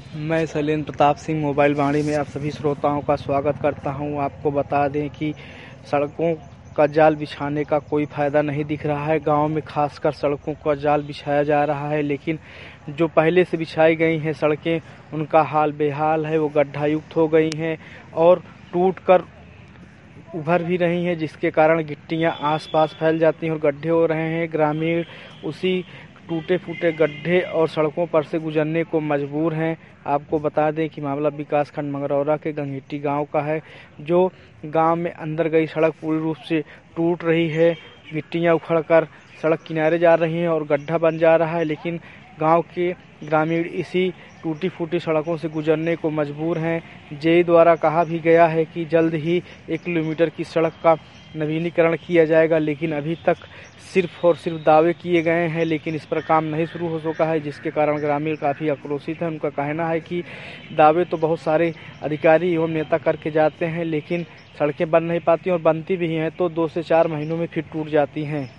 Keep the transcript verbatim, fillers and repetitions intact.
मैं शैलेंद्र प्रताप सिंह मोबाइल वाणी में आप सभी श्रोताओं का स्वागत करता हूं। आपको बता दें कि सड़कों का जाल बिछाने का कोई फ़ायदा नहीं दिख रहा है। गांव में खासकर सड़कों का जाल बिछाया जा रहा है, लेकिन जो पहले से बिछाई गई हैं सड़कें, उनका हाल बेहाल है। वो गड्ढायुक्त हो गई हैं और टूट कर उभर भी रही हैं, जिसके कारण गिट्टियां आसपास फैल जाती हैं और गड्ढे हो रहे हैं। ग्रामीण उसी टूटे फूटे गड्ढे और सड़कों पर से गुजरने को मजबूर हैं। आपको बता दें कि मामला विकासखंड मंगरौरा के गंगहिट्टी गांव का है, जो गांव में अंदर गई सड़क पूरी रूप से टूट रही है। गिट्टियां उखड़कर सड़क किनारे जा रही हैं और गड्ढा बन जा रहा है, लेकिन गांव के ग्रामीण इसी टूटी फूटी सड़कों से गुजरने को मजबूर हैं। जेई द्वारा कहा भी गया है कि जल्द ही एक किलोमीटर की सड़क का नवीनीकरण किया जाएगा, लेकिन अभी तक सिर्फ और सिर्फ दावे किए गए हैं, लेकिन इस पर काम नहीं शुरू हो सका है, जिसके कारण ग्रामीण काफ़ी आक्रोशित हैं। उनका कहना है कि दावे तो बहुत सारे अधिकारी एवं नेता करके जाते हैं, लेकिन सड़कें बन नहीं पाती और बनती भी हैं तो दो से चार महीनों में फिर टूट जाती हैं।